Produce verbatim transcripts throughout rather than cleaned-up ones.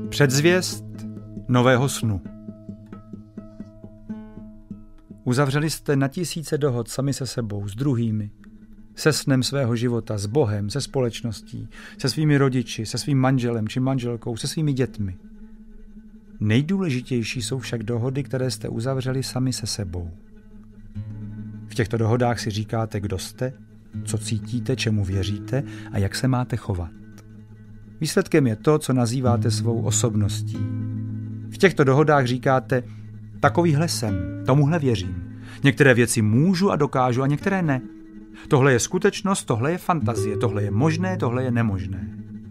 Předzvěst nového snu. Uzavřeli jste na tisíce dohod sami se sebou, s druhými, se snem svého života, s Bohem, se společností, se svými rodiči, se svým manželem či manželkou, se svými dětmi. Nejdůležitější jsou však dohody, které jste uzavřeli sami se sebou. V těchto dohodách si říkáte, kdo jste, co cítíte, čemu věříte a jak se máte chovat. Výsledkem je to, co nazýváte svou osobností. V těchto dohodách říkáte, takovýhle jsem, tomuhle věřím. Některé věci můžu a dokážu a některé ne. Tohle je skutečnost, tohle je fantazie, tohle je možné, tohle je nemožné.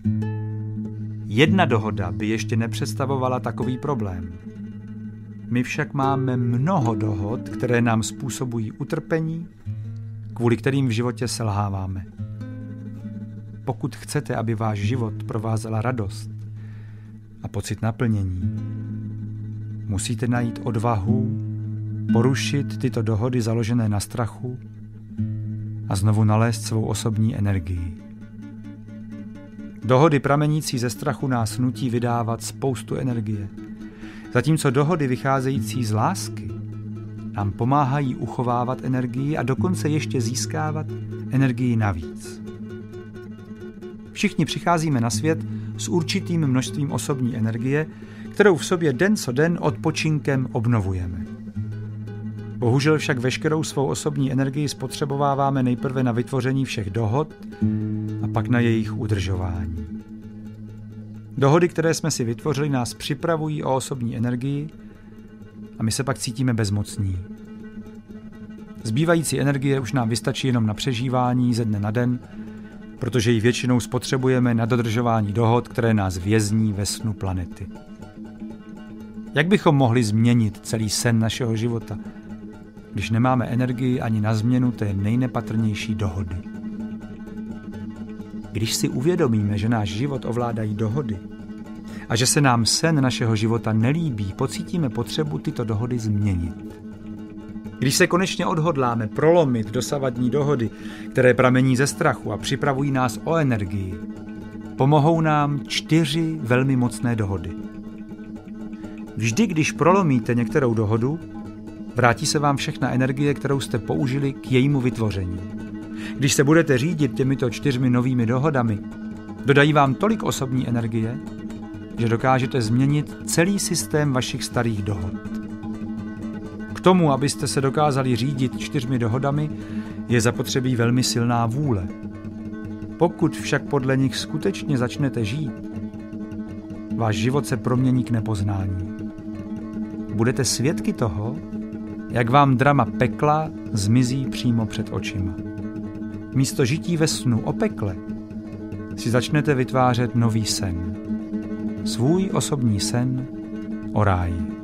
Jedna dohoda by ještě nepředstavovala takový problém. My však máme mnoho dohod, které nám způsobují utrpení, kvůli kterým v životě selháváme. Pokud chcete, aby váš život provázela radost a pocit naplnění, musíte najít odvahu porušit tyto dohody založené na strachu a znovu nalézt svou osobní energii. Dohody pramenící ze strachu nás nutí vydávat spoustu energie, zatímco dohody vycházející z lásky nám pomáhají uchovávat energii a dokonce ještě získávat energii navíc. Všichni přicházíme na svět s určitým množstvím osobní energie, kterou v sobě den co den odpočinkem obnovujeme. Bohužel však veškerou svou osobní energii spotřebováváme nejprve na vytvoření všech dohod a pak na jejich udržování. Dohody, které jsme si vytvořili, nás připravují o osobní energii a my se pak cítíme bezmocní. Zbývající energie už nám vystačí jenom na přežívání ze dne na den, protože ji většinou spotřebujeme na dodržování dohod, které nás vězní ve snu planety. Jak bychom mohli změnit celý sen našeho života, když nemáme energii ani na změnu té nejnepatrnější dohody? Když si uvědomíme, že náš život ovládají dohody a že se nám sen našeho života nelíbí, pocítíme potřebu tyto dohody změnit. Když se konečně odhodláme prolomit dosavadní dohody, které pramení ze strachu a připravují nás o energii, pomohou nám čtyři velmi mocné dohody. Vždy, když prolomíte některou dohodu, vrátí se vám všechna energie, kterou jste použili k jejímu vytvoření. Když se budete řídit těmito čtyřmi novými dohodami, dodají vám tolik osobní energie, že dokážete změnit celý systém vašich starých dohod. K tomu, abyste se dokázali řídit čtyřmi dohodami, je zapotřebí velmi silná vůle. Pokud však podle nich skutečně začnete žít, váš život se promění k nepoznání. Budete svědky toho, jak vám drama pekla zmizí přímo před očima. Místo žití ve snu o pekle si začnete vytvářet nový sen. Svůj osobní sen o ráji.